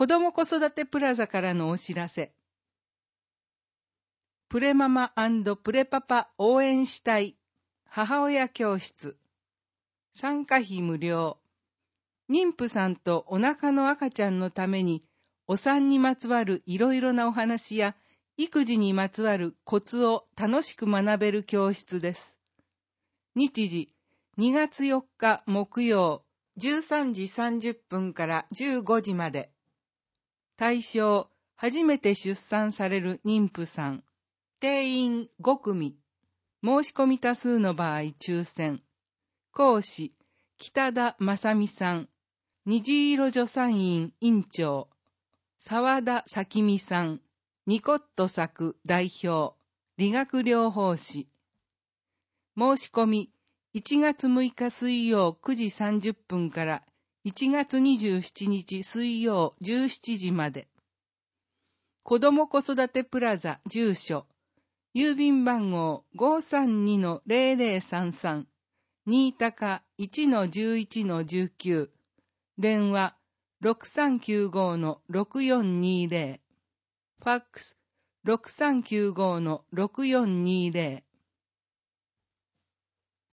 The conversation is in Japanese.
子ども子育てプラザからのお知らせ。プレママ&プレパパ応援したい母親教室。参加費無料。妊婦さんとお腹の赤ちゃんのためにお産にまつわるいろいろなお話や育児にまつわるコツを楽しく学べる教室です。日時2月4日木曜13時30分から15時まで。対象、初めて出産される妊婦さん。定員5組。申し込み多数の場合抽選。講師、北田正美さん。虹色助産院院長。沢田咲美さん。ニコット作代表。理学療法士。申し込み、1月6日水曜9時30分から1月27日水曜17時まで。子ども子育てプラザ住所。郵便番号 532-0033 新高 1-11-19 電話 6395-6420 ファックス 6395-6420